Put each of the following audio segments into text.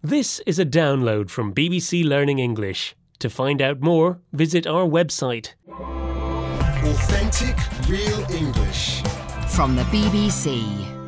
This is a download from BBC Learning English. To find out more, visit our website. Authentic, real English. From the BBC.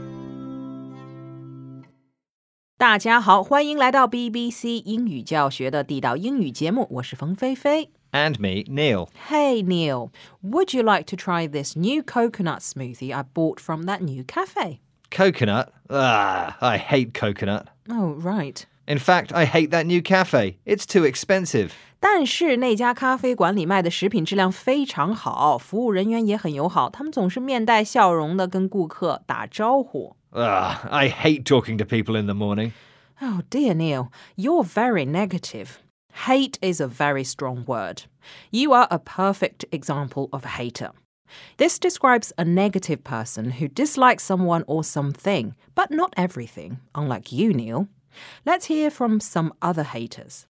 大家好，欢迎来到 BBC 英语教学的地道英语节目，我是冯菲菲。 And me, Neil. Hey Neil, would you like to try this new coconut smoothie I bought from that new cafe? Coconut? I hate coconut. Oh, right. In fact, I hate that new cafe. It's too expensive. 但是那家咖啡馆里卖的食品质量非常好，服务人员也很友好，他们总是面带笑容的跟顾客打招呼。 I hate talking to people in the morning. Oh dear Neil, you're very negative. Hate is a very strong word. You are a perfect example of a hater. This describes a negative person who dislikes someone or something, but not everything, unlike you, Neil. Let's hear from some other haters.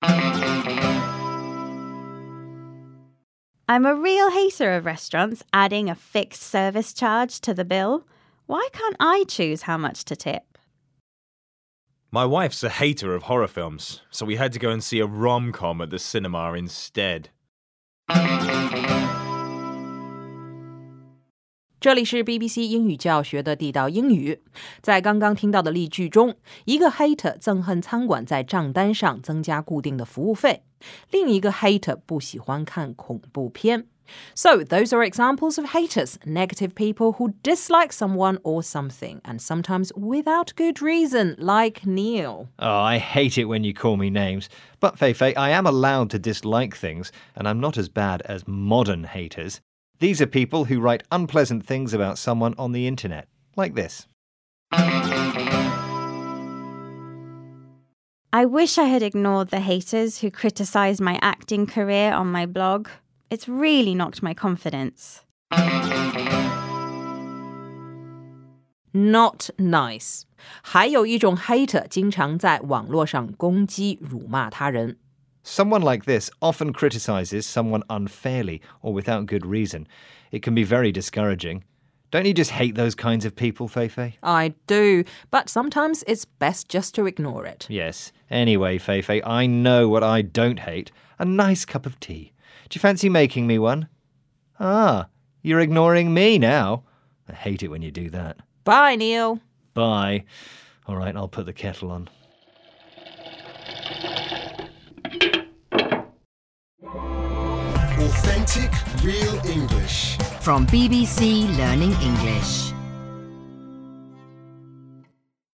I'm a real hater of restaurants adding a fixed service charge to the bill. Why can't I choose how much to tip? My wife's a hater of horror films, so we had to go and see a rom-com at the cinema instead. 这里是 BBC 英语教学的地道英语。在刚刚听到的例句中，一个 hater 憎恨餐馆在账单上增加固定的服务费，另一个 hater 不喜欢看恐怖片。So, those are examples of haters, negative people who dislike someone or something, and sometimes without good reason, like Neil. Oh, I hate it when you call me names. But, Feifei, I am allowed to dislike things, and I'm not as bad as modern haters. These are people who write unpleasant things about someone on the internet, like this. I wish I had ignored the haters who criticized my acting career on my blog. It's really knocked my confidence. Not nice. 还有一种 hater 经常在网络上攻击、辱骂他人。 Someone like this often criticizes someone unfairly or without good reason. It can be very discouraging. Don't you just hate those kinds of people, Feifei? I do, but sometimes it's best just to ignore it. Yes. Anyway, Feifei, I know what I don't hate. A nice cup of tea. Do you fancy making me one? Ah, you're ignoring me now. I hate it when you do that. Bye, Neil. Bye. All right, I'll put the kettle on. Authentic, real English. From BBC Learning English.